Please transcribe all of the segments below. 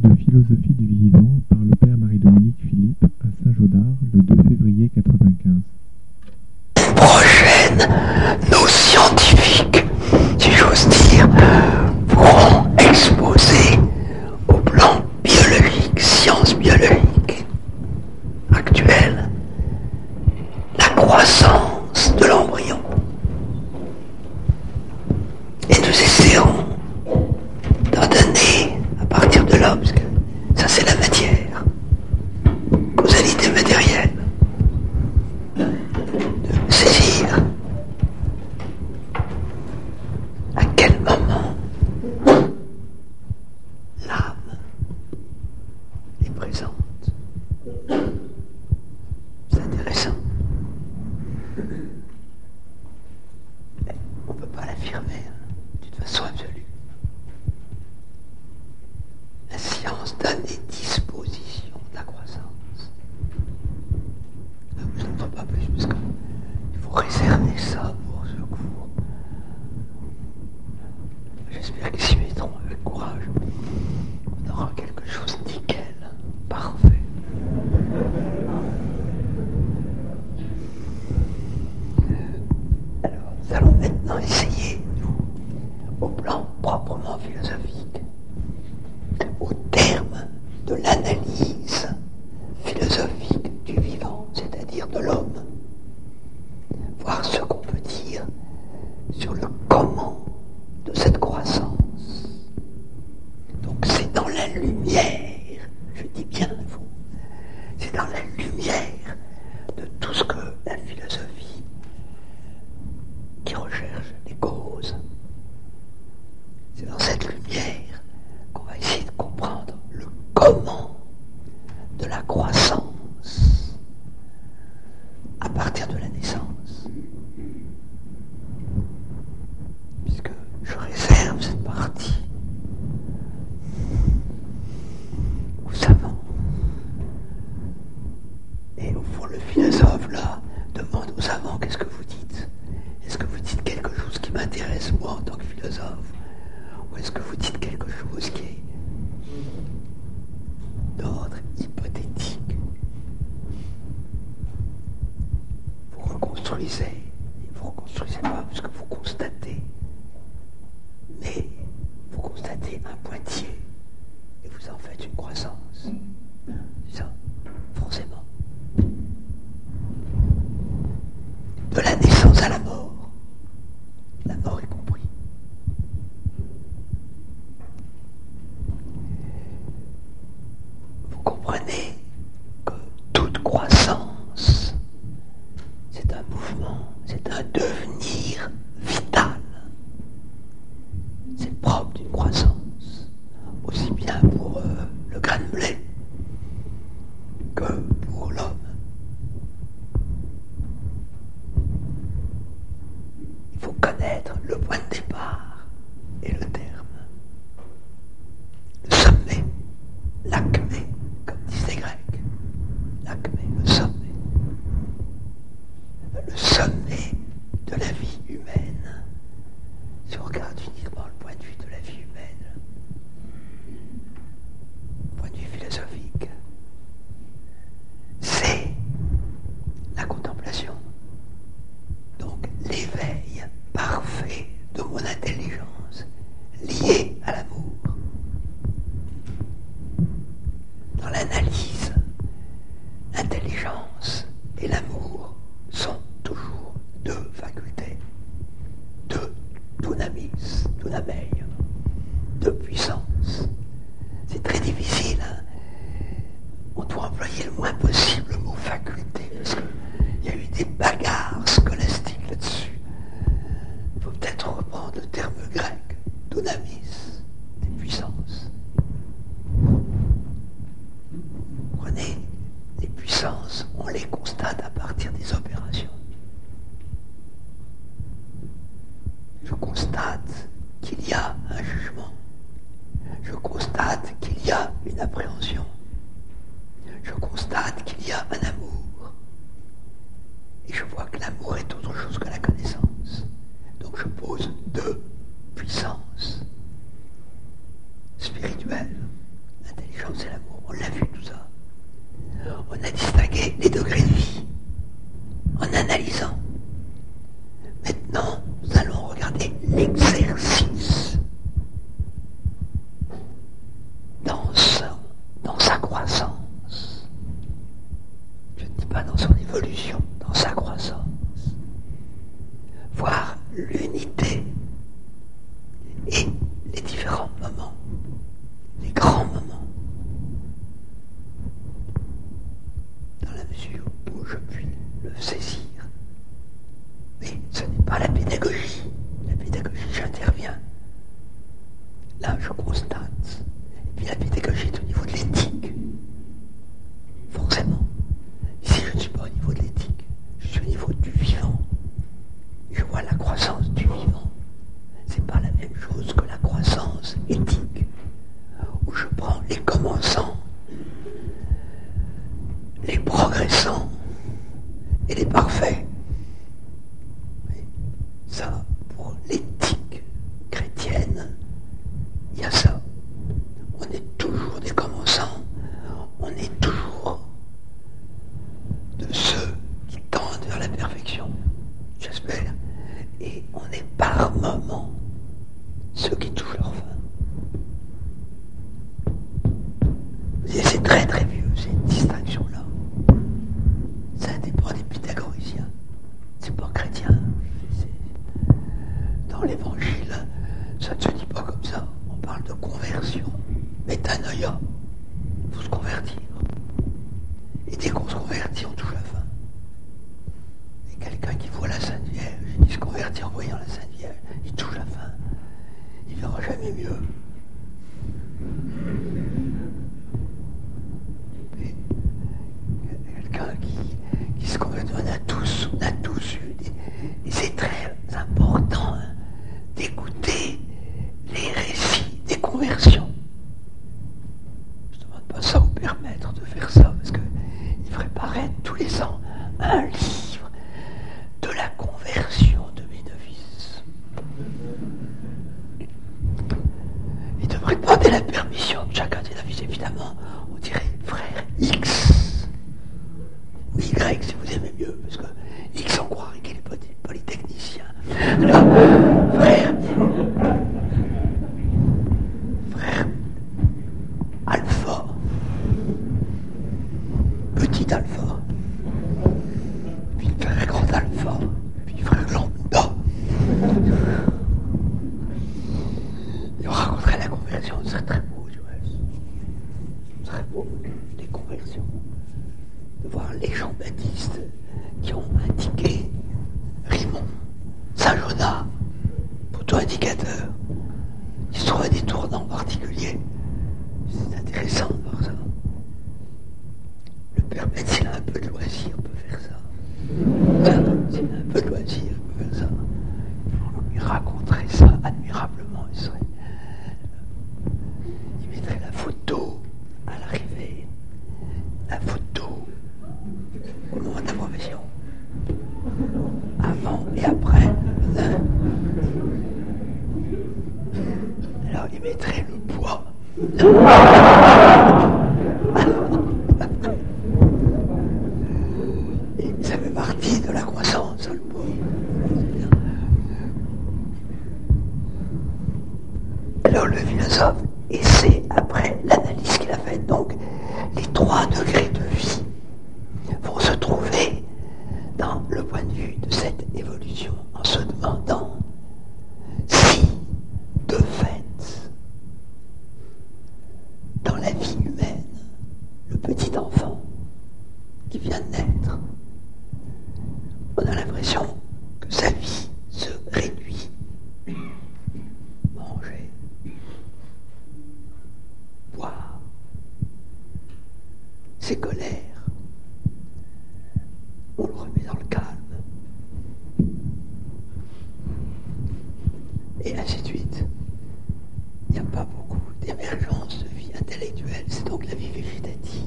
de philosophie du vivant par le père Marie-Dominique Philippe à Saint-Gaudard le 2 février 95. Prochaine, nos scientifiques, si j'ose dire, pourront exposer au plan biologique, sciences biologiques actuelles, la croissance de l'embryon. Et nous essaierons d'en donner à partir de l'homme, parce que ça c'est la matière, causalité matérielle, de saisir à quel moment l'âme est présente. C'est intéressant. Mais on ne peut pas l'affirmer d'une façon absolue. La science donne des dispositions de la croissance. Je n'entends pas plus, parce qu'il faut réserver ça pour ce cours. J'espère qu'ils s'y mettront avec courage. On aura quelque chose nickel, parfait. Alors, nous allons maintenant essayer, nous, au plan proprement philosophique, au terme de l'analyse philosophique du vivant, c'est-à-dire de l'homme, voir ce qu'on peut dire sur le comment de cette croissance. Donc c'est dans la lumière, je dis bien vous, c'est dans la lumière de tout ce que la philosophie qui recherche les causes, c'est dans cette lumière qu'on va essayer de comprendre le comment de la croissance à partir de la naissance. Puisque je réserve cette partie aux savants. Et au fond, le philosophe, là, demande aux savants, qu'est-ce que vous dites? Est-ce que vous dites quelque chose qui m'intéresse, moi, en tant que philosophe? Ou est-ce que vous dites quelque chose qui est d'ordre hypothétique? Vous reconstruisez pas parce que vous constatez, mais vous constatez un pointillé et vous en faites une croissance. C'est ça, forcément. De la naissance à la mort est compris. Vous comprenez que toute croissance, c'est un mouvement, c'est un devenir vital. C'est propre d'une croissance, aussi bien pour le grain de blé que pour l'homme. Il faut connaître le point de départ et le terme. Le sommet, l'acmé, comme disent les Grecs. L'acmé, le sommet. Le sommet de la vie humaine, si on regarde uniquement le point de vue de la vie humaine, point de vue philosophique, c'est la contemplation. Donc l'éveil parfait de mon intelligence lié à l'amour. Dans l'analyse, l'intelligence et l'amour sont toujours deux facultés, deux dunamis, dunamei, deux puissances. C'est très difficile, hein? On doit employer le moins possible le mot faculté, parce qu'il y a eu des bagarres scolastiques là-dessus. Il faut peut-être reprendre le terme grec, dunamis, des puissances. Vous comprenez? Les puissances, on les constate à partir des opérations. Je constate qu'il y a un jugement. Je constate qu'il y a une appréhension. Je constate qu'il y a un amour. Et je vois que l'amour est autre chose que la connaissance. Donc je pose deux puissances spirituelles, l'intelligence Non, nous allons regarder l'exercice dans sa croissance. Je ne dis pas dans son évolution, dans sa croissance. Voir l'unité et les différents moments, les grands moments, dans la mesure où je puis le saisir. Mais ce n'est pas la pédagogie. La pédagogie, j'interviens. Là, je constate. Et puis la pédagogie est au niveau de l'éthique. Forcément. Ici, je ne suis pas au niveau de l'éthique. Je suis au niveau du vivant. Je vois la croissance du vivant. C'est pas la même chose que la croissance éthique, où je prends les commençants, les progressants et les parfaits. Mais ça, pour l'éthique chrétienne, il y a ça. On est toujours des commençants, on est toujours de ceux qui tendent vers la perfection, j'espère. Et on est par moments ceux qui touchent leur fin. Vous voyez, c'est très très vieux, cette distinction-là. Ça dépend des pythagoriciens. C'est pas chrétien. Dans l'évangile, ça ne se dit pas comme ça. On parle de conversion. Métanoïa. Il faut se convertir. Et dès qu'on se convertit, on touche la fin. Et quelqu'un qui voit la Sainte Vierge, il se convertit en voyant la Sainte Vierge, il touche la fin. Il ne verra jamais mieux. Et quelqu'un qui se convertit, on a tous eu et c'est très important d'écouter les récits des conversions. Je ne demande pas ça au père maître de faire ça, parce qu'il ferait paraître tous les ans un livre de la conversion de mes novices. Il devrait demander la permission de chacun des novices, évidemment. On dirait frère X ou Y si vous aimez mieux, parce que X on croirait qu'il est polytechnicien. Alors, frère Alpha, petit Alpha, puis frère grand Alpha, puis frère Lambda. Et on raconterait la conversion, ce serait très beau du reste. Ce serait beau, les conversions. De voir les Jean-Baptiste qui ont indiqué Rimon, Saint-Jonas, auto-indicateur. Il se trouve à des tournants particuliers. C'est intéressant de voir ça. Le père maître, s'il a un peu de loisir, peut faire ça. S'il a un peu de loisir, peut faire ça. Il raconterait ça admirablement. Il mettrait la photo à l'arrivée, la photo au moment de la profession, avant et après. Alors il mettrait le poids. Et ça fait partie de la croissance, le poids. Alors le philosophe essaie, après l'analyse qu'il a faite, donc les 3 degrés de vie vont se trouver dans le point de vue de cette évolution, en se demandant si, de fait, dans la vie humaine, le petit enfant qui vient de naître, on a l'impression que sa vie se réduit. Manger, boire, ses colères, on le remet dans le calme. Et ainsi de suite. Il n'y a pas beaucoup d'émergence de vie intellectuelle, c'est donc la vie végétative.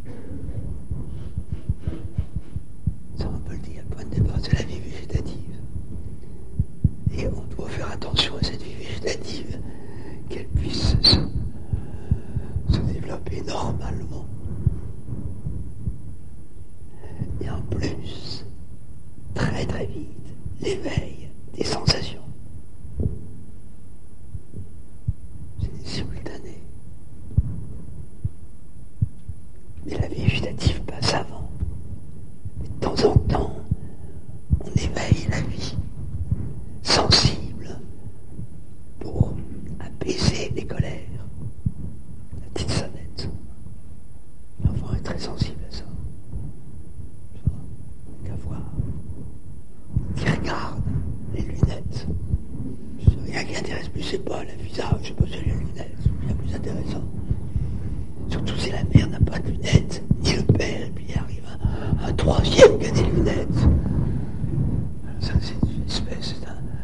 Ça, on peut le dire, le point de départ, c'est la vie végétative. Et on doit faire attention à cette vie végétative, qu'elle puisse se développer normalement. Et en plus, très très vite, l'éveil des c'est pas le visage, c'est pas les lunettes, c'est bien plus intéressant. Surtout si la mère n'a pas de lunettes, ni le père, et puis il arrive un troisième qui a des lunettes. Ça, c'est une espèce,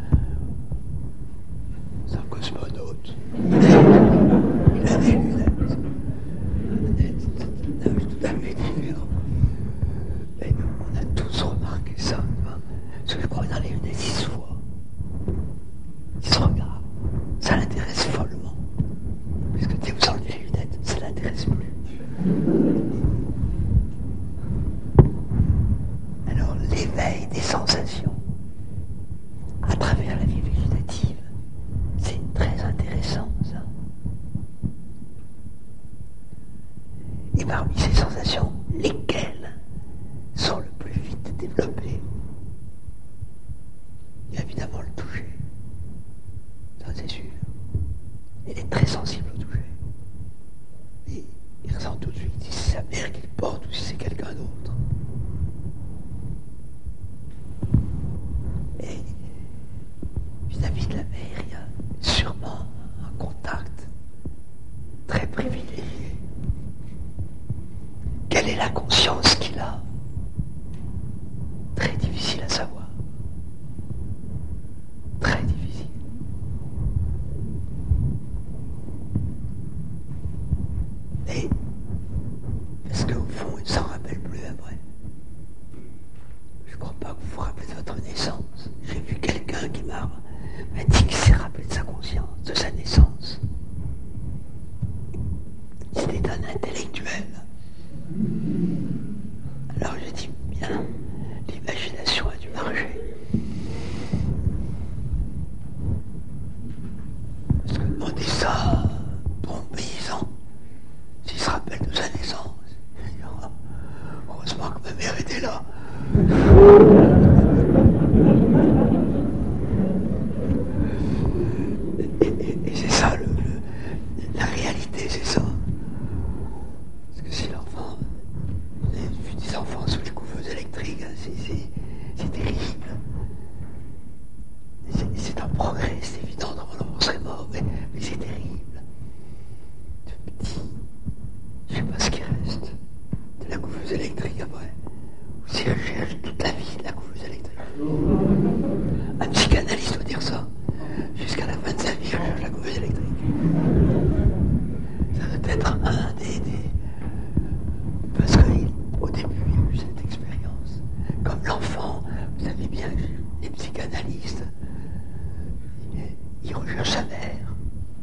c'est un cosmonaute. Il a des lunettes. C'est tout à fait différent. Mais on a tous remarqué ça. Parce que je crois que dans les lunettes, il se voit. Il se regarde. Ça l'intéresse follement. Parce que dès que vous enlevez les lunettes, ça ne l'intéresse plus. Alors, l'éveil des sensations à travers la vie végétative, c'est très intéressant, ça. Et parmi ces sensations, lesquelles sont le plus vite développées? Il y a évidemment le toucher. Ça, c'est sûr. Il est très sensible au toucher. Et il ressent tout de suite si c'est sa mère qui le porte ou si c'est quelqu'un d'autre. Et vis-à-vis de la mère, il y a sûrement un contact très privilégié. Quelle est la conscience qu'il a? Très difficile à savoir. Très difficile. Mais, est-ce qu'au fond, il ne s'en rappelle plus après? Je ne crois pas que vous vous rappelez de votre naissance. J'ai vu quelqu'un qui m'a dit qu'il s'est rappelé de sa conscience, de sa naissance. C'était un intellectuel. Alors j'ai dit, bien, l'imagination a dû marcher. Parce que demander ça à un bon paysan, s'il se rappelle de sa naissance, il dira, heureusement que ma mère était là. Et c'est ça, la réalité, c'est ça. Parce que si l'enfant, vous avez vu des enfants sous les couveuses électriques, c'est terrible. C'est un progrès, c'est évident, normalement on serait mort, mais c'est terrible. De petit, je sais pas ce qui reste de la couveuse électrique après. Ou si elle cherche toute la vie de la couveuse électrique. Un psychanalyste doit dire ça. Jusqu'à la fin de sa vie, elle cherche la couveuse électrique. Ça doit être un des... Parce qu'au début, il y a eu cette expérience. Comme l'enfant, vous savez bien que les psychanalystes, ils recherchent sa mère.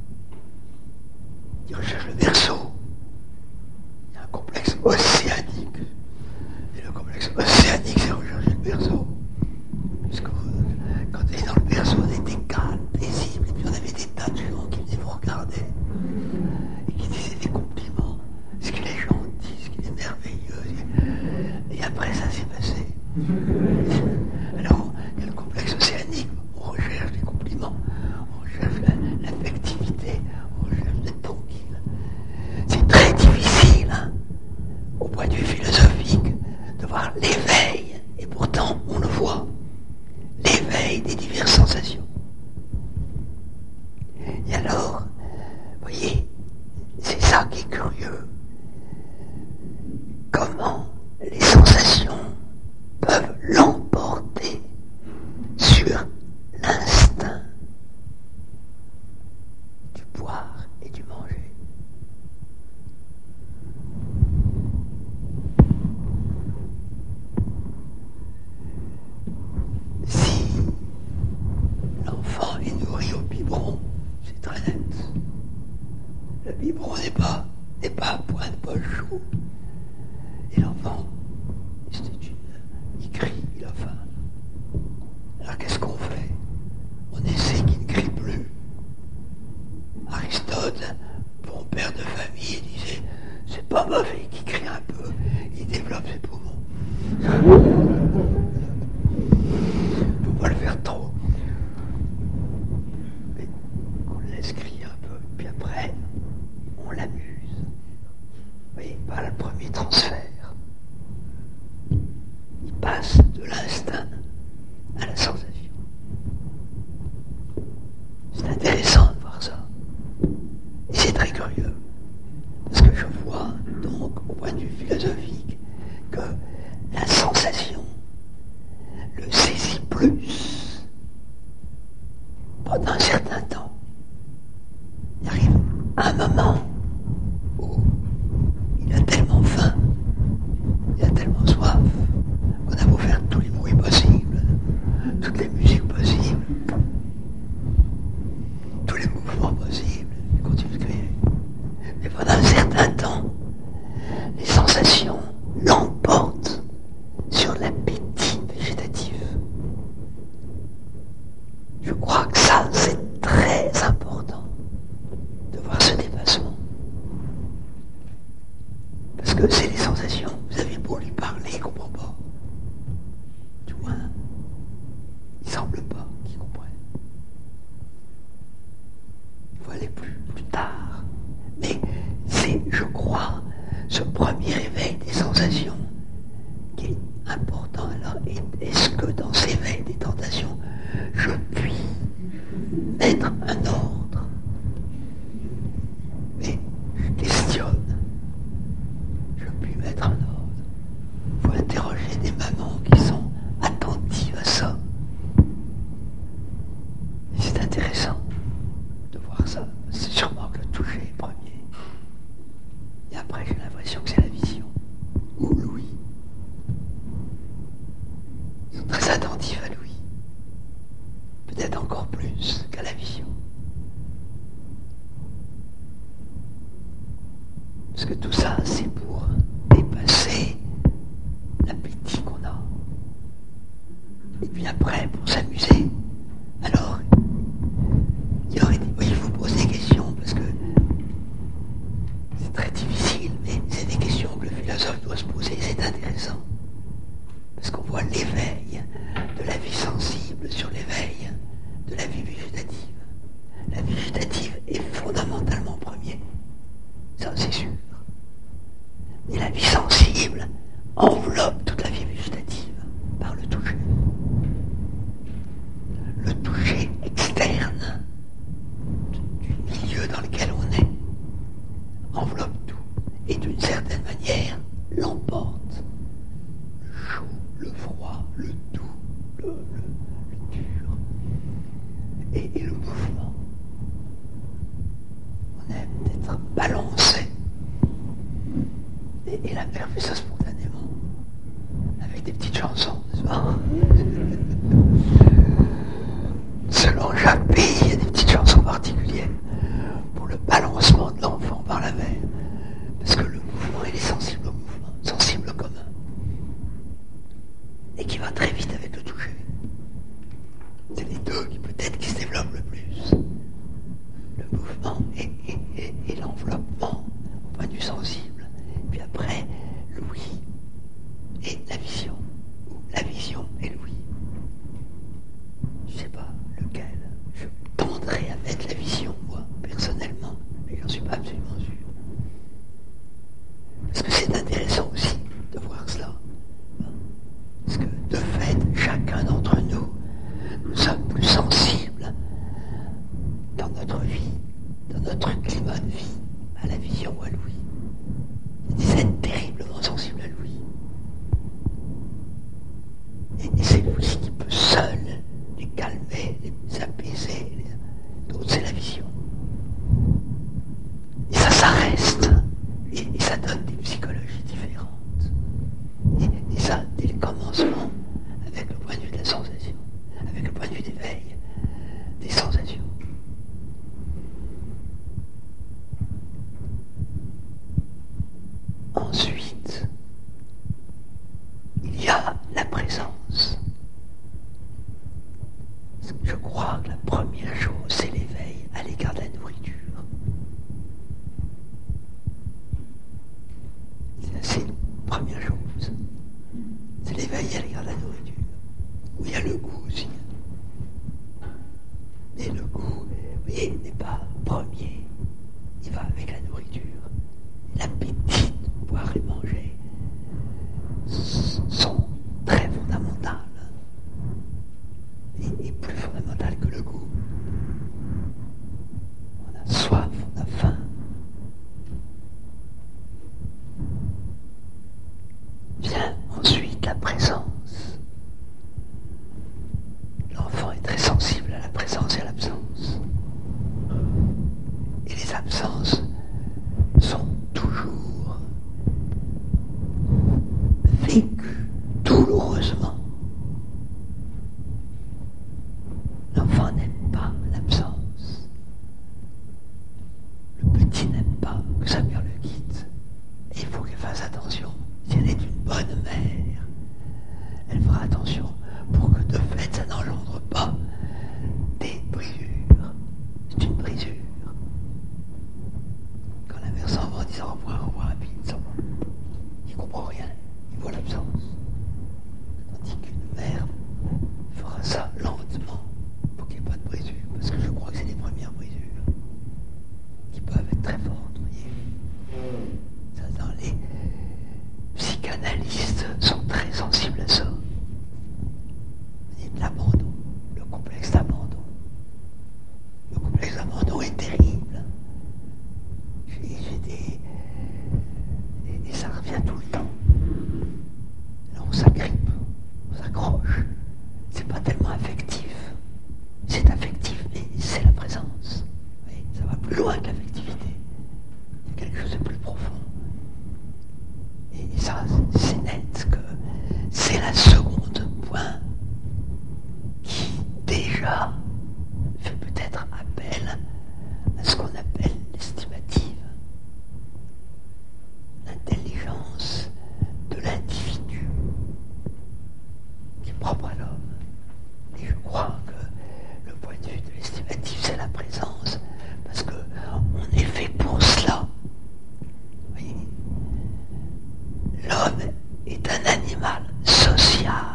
Ils recherchent le berceau. Il y a un complexe océanique. Et le complexe océanique, c'est rechercher le berceau. Parce que quand on est dans le berceau, on était calme, paisible, et puis on avait des tas de gens qui venaient vous regarder et qui disaient des compliments. Ce qu'il est gentil, ce qu'il est merveilleux. Et après, ça s'est passé. Alors, il y a le complexe océanique, on recherche des compliments, on recherche l'affectivité, on recherche d'être tranquille. C'est très difficile, hein, au point de vue philosophique, de voir l'éveil, et pourtant on le voit, l'éveil des diverses sensations. Et alors, vous voyez, c'est ça qui est curieux. Comment les sensations peuvent l'emporter sur l'instinct du boire et du manger. Si l'enfant est nourri au biberon, c'est très net. pendant un certain temps, il arrive un moment où il a tellement faim, il a tellement soif, qu'on a beau faire tous les bruits possibles, toutes les musiques possibles, tous les mouvements possibles, il continue de crier. Mais pendant un certain temps, les sensations l'emportent sur l'appétit végétatif. Je crois que ça, c'est très important de voir ce dépassement. Parce que c'est les sensations. Vous avez beau lui parler, il ne comprend pas. Du moins, il ne semble pas qu'il comprenne. Il faut aller plus tard. Mais c'est, je crois, ce premier éveil des sensations qui est important. Alors, est-ce que dans ces éveils des tentations, je puis mettre un ordre? Mais je questionne. Je puis mettre un ordre. Il faut interroger des mamans qui sont attentives à ça. Et c'est intéressant de voir ça. C'est sûrement que le toucher est premier. Et après, j'ai l'impression que c'est la vision. Ou l'ouïe. Ils sont très attentifs à l'ouïe. Peut-être encore plus qu'à la vision. Parce que tout ça, c'est pour dépasser l'appétit qu'on a. Et puis après, pour s'amuser. Alors, il faut poser des questions, parce que c'est très difficile, mais c'est des questions que le philosophe doit se poser, c'est intéressant. Parce qu'on voit l'éveil de la vie sensible sur l'éveil de la vie végétative. La vie végétative est fondamentalement premier. Ça, c'est sûr. Mais la vie sensible enveloppe toute la vie végétative par le toucher. Le toucher externe du milieu dans lequel on est enveloppe tout. Et d'une certaine manière, l'emporte. Le chaud, le froid, le doux, le dur. Et le mouvement. On aime d'être balancé. Et la mère fait ça spontanément. Avec des petites chansons, n'est-ce pas? Selon Jacques P, il y a des petites chansons particulières pour le balancement de l'enfant par la mère. Parce que le mouvement, il est sensible au mouvement, sensible au commun. Et qui va très vite avec le toucher. C'est les deux qui peut-être qui se développent le plus. Le mouvement et l'enveloppement au point de vue sensible. Puis après, l'ouïe et la vision. Ou la vision et l'ouïe. Je ne sais pas lequel. Je tendrais à mettre la vision, moi, personnellement. Mais j'en suis pas absolument sûr. Parce que c'est intéressant aussi de voir cela. Parce que, de fait, chacun d'entre nous, nous sommes plus sensibles dans notre vie, dans notre climat de vie, à la vision ou à l'ouïe. Il y a des êtres terriblement sensibles à l'ouïe. Et c'est l'ouïe qui peut seul les calmer, les apaiser. D'autres, c'est la vision. Et ça reste. Et ça donne des psychologies différentes. Et ça, dès le commencement, avec le point de vue de la sensation, avec le point de vue d'éveil, des sensations. Ensuite, il y a la présence. Je crois que la première chose, c'est l'éveil à l'égard de la nourriture. C'est la première chose. C'est l'éveil à l'égard de la nourriture. Où il y a le goût aussi. Et le goût, vous voyez, n'est pas premier. Il va avec la nourriture. L'appétit de pouvoir et manger sont très fondamentales. Et plus fondamentales que le goût. On a soif, on a faim. Vient ensuite la présence. L'enfant est très sensible à la présence et à l'absence. déjà fait peut-être appel à ce qu'on appelle l'estimative, l'intelligence de l'individu qui est propre à l'homme. Et je crois que le point de vue de l'estimative, c'est la présence, parce qu'on est fait pour cela. Vous voyez, l'homme est un animal sociable.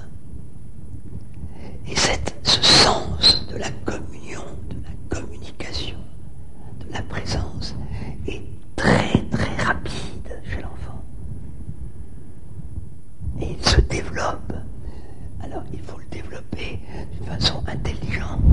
Et ce sens de la communion, de la communication, de la présence est très très rapide chez l'enfant. Et il se développe. Alors il faut le développer d'une façon intelligente.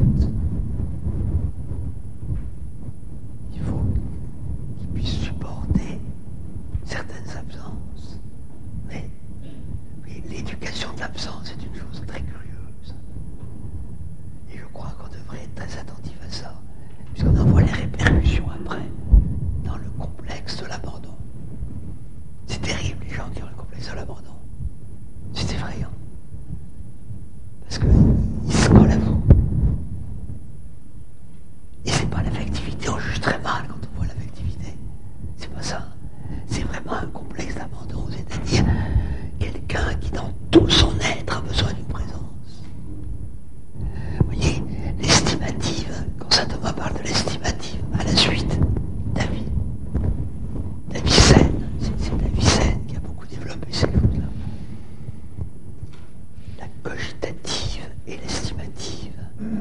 Il faut qu'il puisse supporter certaines absences. Mais l'éducation de l'absence est une chose très curieuse. Et je crois qu'on devrait être très attentif à ça, puisqu'on en voit les répercussions après, dans le complexe de l'abandon. C'est terrible, les gens qui ont le complexe de l'abandon. C'est effrayant. Parce qu'ils se collent à vous. Et c'est pas l'affectivité, on juge très mal quand on voit l'affectivité. C'est pas ça. C'est vraiment un complexe d'abandon, c'est-à-dire quelqu'un qui dans tout son être a besoin d'une présence. Vous voyez, l'estimative, quand saint Thomas parle de l'estimative, à la suite, Davicenne, c'est Davicenne qui a beaucoup développé ces choses-là. La cogitative et l'estimative,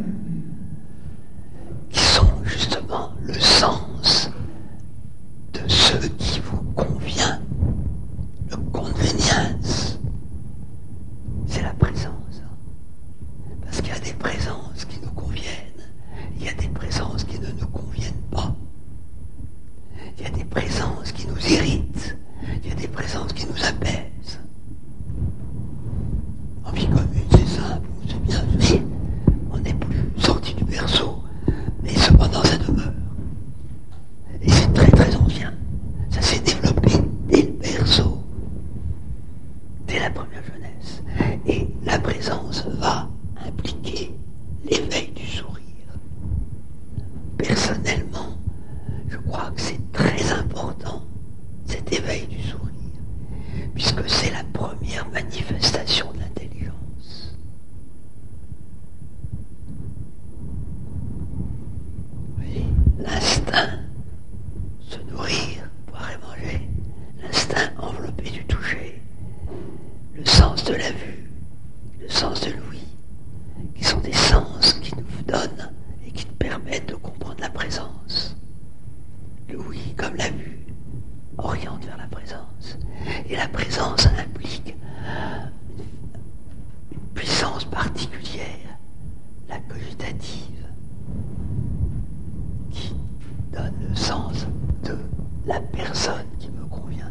qui sont justement le sens de ce qui vous convient, le convenience, c'est la présence. Parce qu'il y a des présences qui nous conviennent, il y a des présences qui ne nous conviennent pas. Il y a des présences qui nous irritent, il y a des présences qui nous apaisent. En vie commune, c'est simple, c'est bien fait, on n'est plus sorti du berceau, mais cependant ça demeure. Et c'est très très ancien, ça s'est développé dès le berceau, dès la première jeunesse. Et la présence va impliquer l'éveil du sourire. Personnellement, je crois que c'est très important, cet éveil du sourire, puisque c'est la première manifestation de l'intelligence. Vous voyez, l'instinct, se nourrir, boire et manger, l'instinct enveloppé du toucher, le sens de la vue, le sens de l'ouïe, qui sont des sens qui nous donnent et qui nous permettent de comprendre la présence. L'ouïe, comme la vue, oriente vers la présence. Et la présence implique une puissance particulière, la cogitative, qui donne le sens de la personne qui me convient.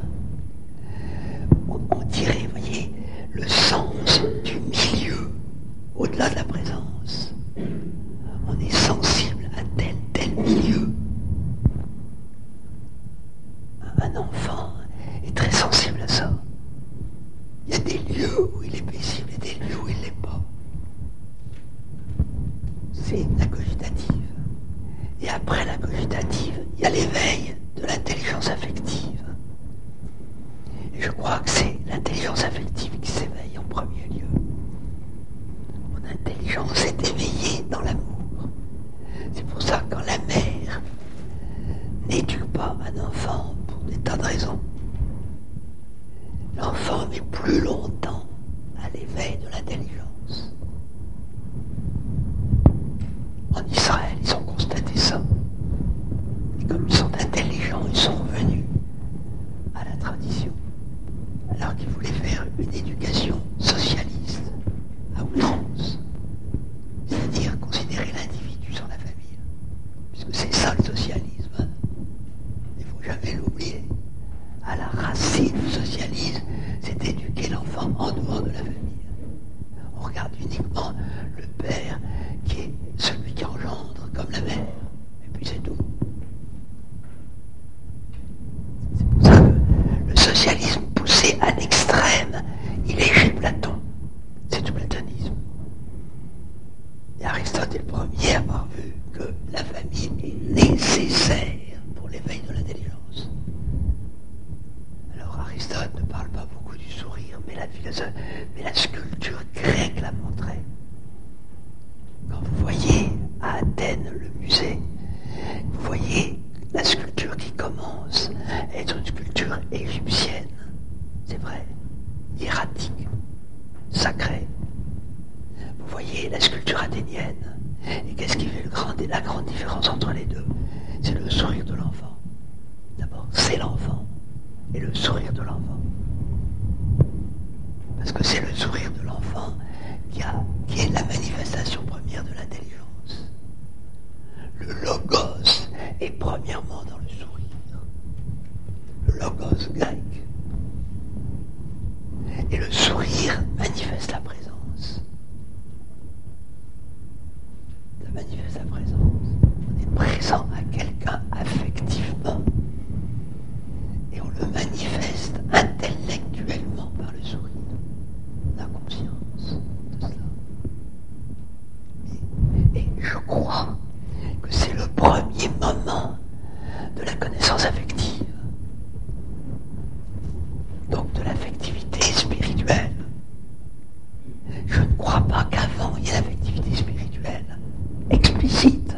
On dirait, vous voyez, le sens du milieu, au-delà de la présence. On est sensible à tel milieu. Un enfant est très sensible à ça. Il y a des lieux où il est paisible et des lieux où il ne l'est pas. C'est la cogitative. Et après la cogitative, il y a l'éveil de l'intelligence affective. Et je crois que c'est l'intelligence affective qui s'éveille en premier lieu. Mon intelligence est éveillée dans l'amour. C'est pour ça que quand la mère n'éduque pas un enfant pour des tas de raisons, l'enfant met plus longtemps à l'éveil de l'intelligence. En Israël, ils ont constaté ça. Et comme ils sont intelligents, été le premier à avoir vu que la famille est nécessaire pour l'éveil de l'intelligence. Alors Aristote ne parle pas beaucoup du sourire, mais la sculpture grecque l'a montré. Quand vous voyez à Athènes le musée, vous voyez la sculpture qui commence à être une sculpture égyptienne, c'est vrai, hiératique, sacrée. Vous voyez la sculpture athénienne. Et qu'est-ce qui fait la grande différence entre les deux? C'est le sourire de l'enfant. D'abord, c'est l'enfant et le sourire de l'enfant. Parce que c'est le sourire de l'enfant qui est la manifestation première de l'intelligence. Le logos est premièrement dans le sourire. Le logos grec. Et le sourire manifeste la présence. Ça manifeste la présence. On est présent à quelqu'un affectivement. Et on le manifeste intellectuellement par le sourire. On a conscience de cela. Et je crois que c'est le premier moment de la connaissance affective. Donc de l'affectivité spirituelle. Je ne crois pas qu'avant il y ait l'affectivité spirituelle explicite.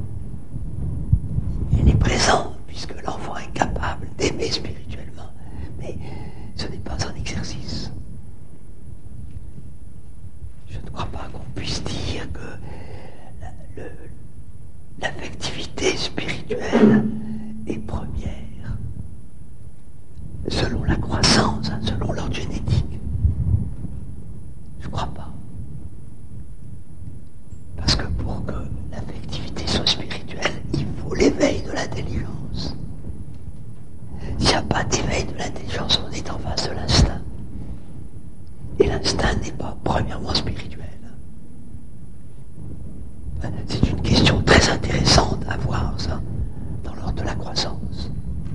Elle est présente puisque l'enfant est capable d'aimer spirituellement, mais ce n'est pas un exercice. Je ne crois pas qu'on puisse dire que l'affectivité spirituelle est première selon la croissance, selon l'ordre génétique. Je ne crois pas. Parce que pour que l'affectivité soit spirituelle, il faut l'éveil de l'intelligence. S'il n'y a pas d'éveil de l'intelligence, on est en face de l'instinct. Et l'instinct n'est pas premièrement spirituel. C'est une question très intéressante à voir, ça, dans l'ordre de la croissance.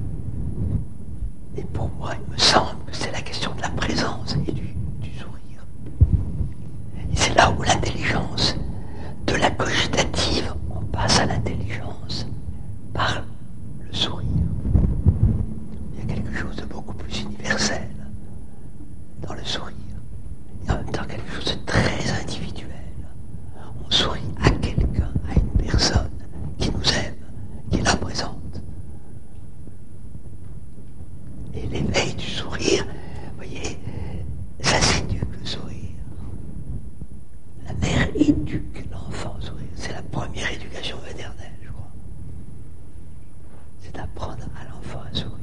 Et pour moi, il me semble que c'est la question de la présence et du sourire. Et c'est là où l'intelligence, de la cogitative, on passe à l'intelligence par le sourire. Il y a quelque chose de beaucoup plus universel dans le sourire. Et en même temps quelque chose de très individuel. On sourit à quelqu'un, à une personne qui nous aime, qui la présente. Et l'éveil du sourire, vous voyez, ça s'éduque le sourire. La mère éduque l'enfant au sourire. C'est la première éducation maternelle, je crois. C'est d'apprendre à l'enfant à sourire.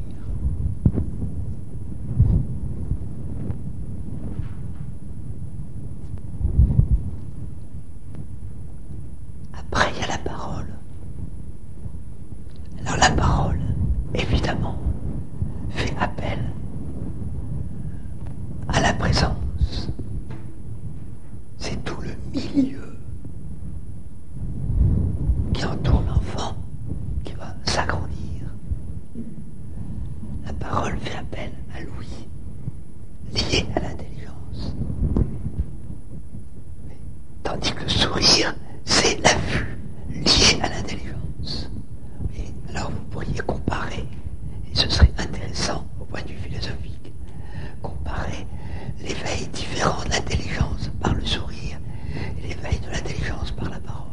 Après, il y a la parole. Alors la parole, évidemment, fait appel à la présence. C'est tout le milieu qui entoure l'enfant qui va s'agrandir. La parole fait appel à l'ouïe, lié à l'intelligence. Tandis que le sourire, c'est la vue, liée à l'intelligence. Et alors vous pourriez comparer, et ce serait intéressant au point de vue philosophique, comparer l'éveil différent de l'intelligence par le sourire et l'éveil de l'intelligence par la parole.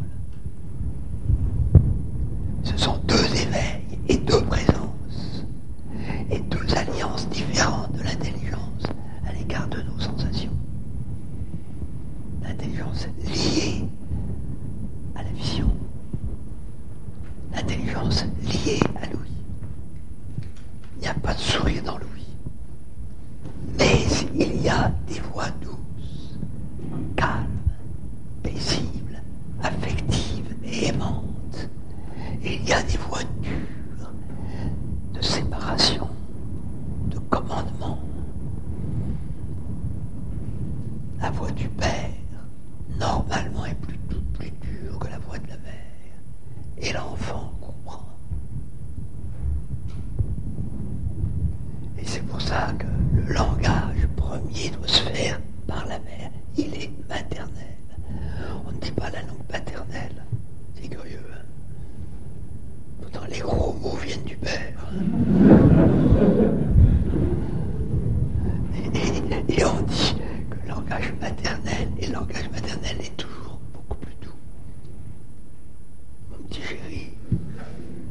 Ce sont deux éveils et deux présences et deux alliances différentes de l'intelligence à l'égard de nos sensations. L'intelligence liée à la vision, l'intelligence liée à l'ouïe. Il n'y a pas de sourire dans l'ouïe. Mais il y a des voix douces, calmes, paisibles, affectives et aimantes. Et il y a des voix dures, de séparation, de commandement. La voix du Père, normalement, est plus dure que la voix de la mère. Et l'enfant comprend. Et c'est pour ça que le langage premier doit se faire par la mère. Il est maternel. On ne dit pas la langue paternelle.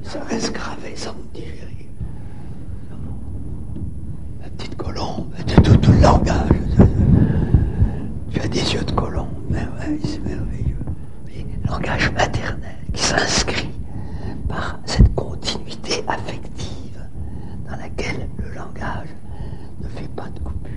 ça reste gravé, ça me digérer. La petite colombe, tout le langage. Tu as des yeux de colombe, mais ouais, c'est merveilleux. Mais le langage maternel qui s'inscrit par cette continuité affective dans laquelle le langage ne fait pas de coupure.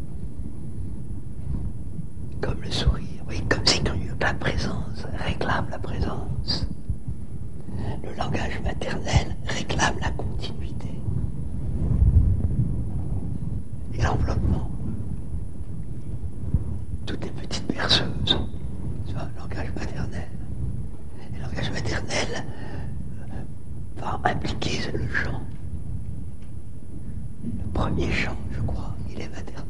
Comme le sourire, oui, comme c'est curieux, la présence réclame la présence. Le langage maternel réclame la continuité et l'enveloppement. Toutes les petites berceuses, tu vois, le langage maternel. Et le langage maternel va impliquer le chant. Le premier chant, je crois, il est maternel.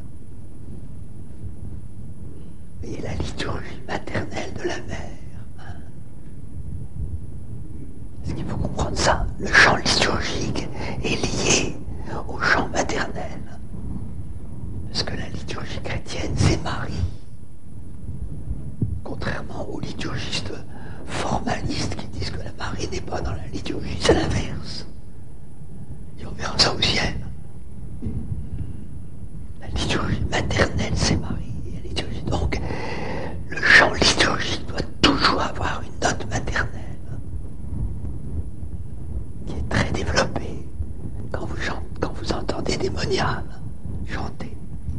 Et la liturgie maternelle de la mère. Est-ce qu'il faut comprendre ça? Le chant liturgique est lié au chant maternel. Parce que la liturgie chrétienne, c'est Marie. Contrairement aux liturgistes formalistes qui disent que la Marie n'est pas dans la liturgie, c'est l'inverse. Et on verra ça au ciel. La liturgie maternelle, c'est Marie. Et la liturgie, donc, le chant liturgique doit toujours avoir une note maternelle qui est très développée quand vous entendez des moniales chanter.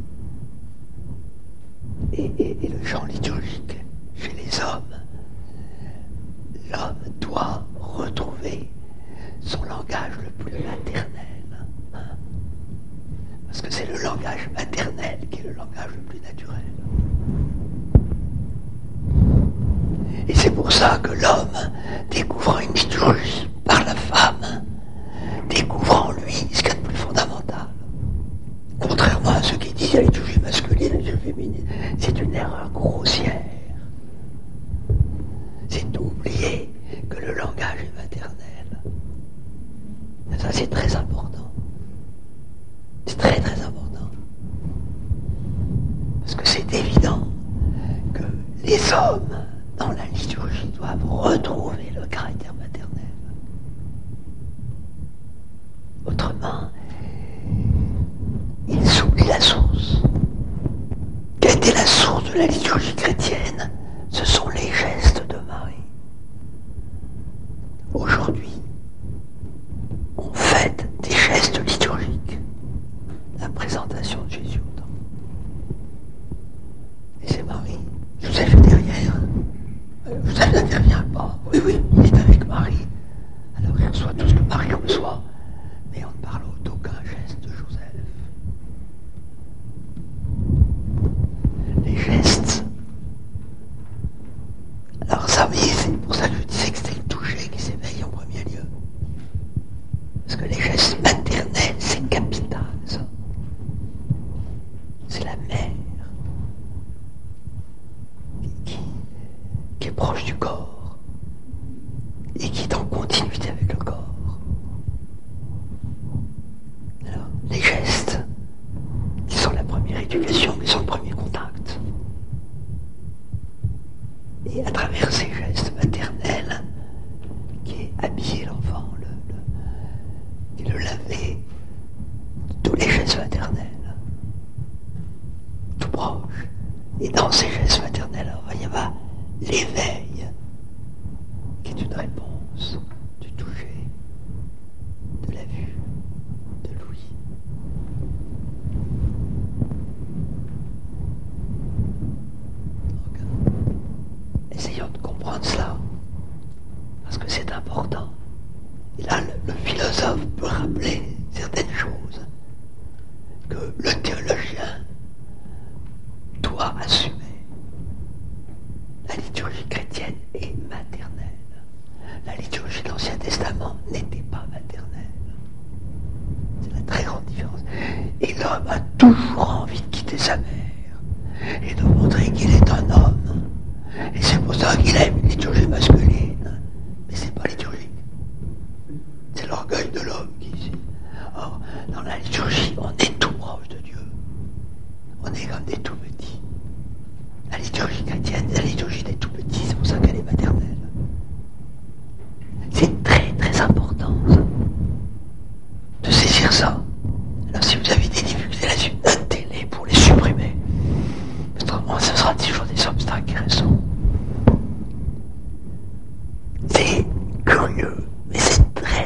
Et le chant liturgique chez les hommes, l'homme doit retrouver son langage le plus maternel. Parce que c'est le langage maternel qui est le langage le plus naturel. Et c'est pour ça que l'homme, découvrant une liturgie par la femme, découvre en lui ce qu'il y a de plus fondamental. Contrairement à ceux qui disent la liturgie masculine, la liturgie féminine, c'est une erreur grossière. C'est d'oublier que le langage est maternel. Et ça, c'est très important. C'est très très important. Parce que c'est évident que les hommes, dans la liturgie, doivent retrouver le caractère maternel. Autrement, ils oublient la source. Quelle était la source de la liturgie chrétienne? Ce sont les gestes de Marie. Aujourd'hui, on fête des gestes liturgiques. La présentation de Jésus au temple. Et c'est Marie. Joseph est derrière. Joseph n'intervient pas. Oui, il est avec Marie. Alors il reçoit tout ce que Marie reçoit. Mais on ne parle d'aucun geste de Joseph. Les gestes. Alors ça, oui, c'est pour ça que je disais que c'était le toucher qui s'éveille en premier lieu. Parce que les gestes maternels, c'est capital, ça. C'est la mère qui est proche du corps et qui est en continuité avec le corps. Alors, les gestes, qui sont la première éducation, qui sont le premier contact. Et à travers ces gestes maternels, qui est habiller l'enfant, qui le laver, tous les gestes maternels, tout proche. Et dans ces gestes maternels, il va y avoir l'éveil, qui est une réponse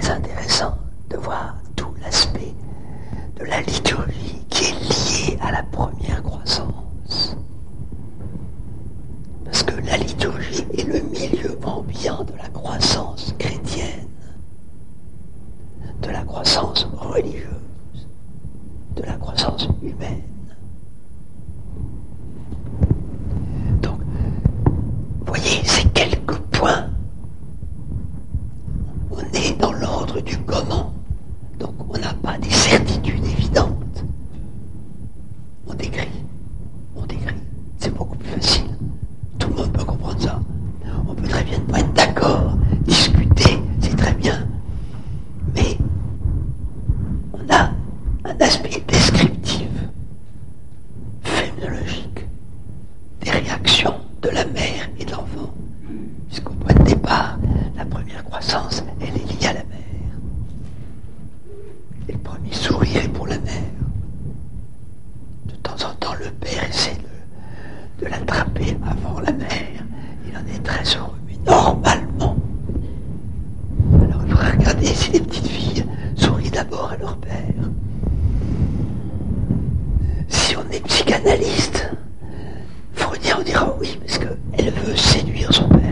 très intéressant de voir tout l'aspect de la liturgie qui est lié à la première croissance. Parce que la liturgie est le milieu ambiant de la croissance chrétienne, de la croissance religieuse, de la croissance humaine. Donc, vous voyez, ces quelques points, on est dans l'ordre du comment, donc on n'a pas des certitudes évidentes. On décrit, c'est beaucoup plus facile. Tout le monde peut comprendre ça. On peut très bien ne pas être d'accord, discuter, c'est très bien. Mais on a un aspect descriptif, phénoménologique, des réactions de la mère et de l'enfant. Puisqu'au point de départ, la première croissance, elle est liée à la mère. Et le premier sourire est pour la mère. De temps en temps, le père essaie de l'attraper avant la mère. Il en est très heureux, mais normalement. Alors il faudrait regarder si les petites filles sourient d'abord à leur père. Si on est psychanalyste, Freudien on dira oui, parce qu'elle veut séduire son père.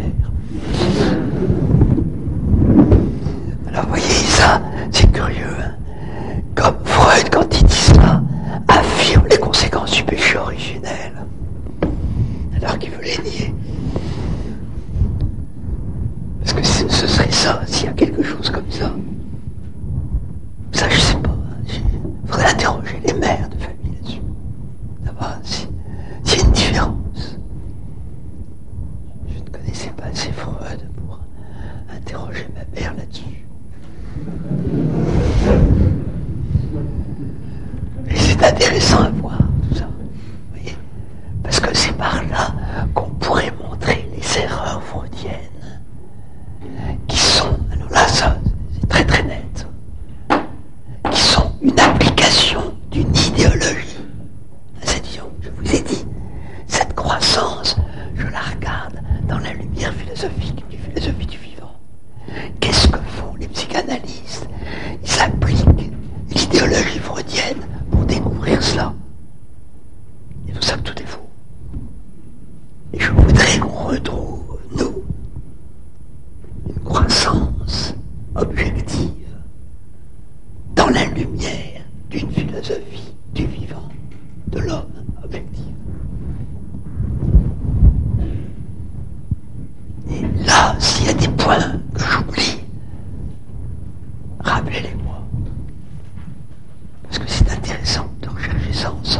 Alors vous voyez, ça, c'est curieux. Hein. Comme Freud, quand il dit ça, affirme les conséquences du péché originel, alors qu'il veut les nier. Parce que ce serait ça, s'il y a quelque chose comme ça. Ça, je sais pas. Il faudrait interroger les mères de famille là-dessus. Savoir s'il y a une différence. Je ne connaissais pas assez Freud pour interroger ma mère là-dessus. Et c'est intéressant à voir tout ça. Vous voyez ? Parce que c'est par là qu'on pourrait montrer les erreurs freudiennes qui sont, alors là ça c'est très très net, qui sont une application d'une idéologie. Je vous ai dit, cette croissance, je la regarde dans la lumière philosophique du philosophie du vivant. Qu'est-ce que font les psychanalystes ? Ils appliquent l'idéologie freudienne pour découvrir cela. C'est pour ça que tout est faux. Et je voudrais qu'on retrouve, nous, une croissance objective dans la lumière d'une philosophie du vivant, de l'homme objectif. Et là, s'il y a des points que j'oublie, rappelez-les-moi. Parce que c'est intéressant de rechercher ça ensemble.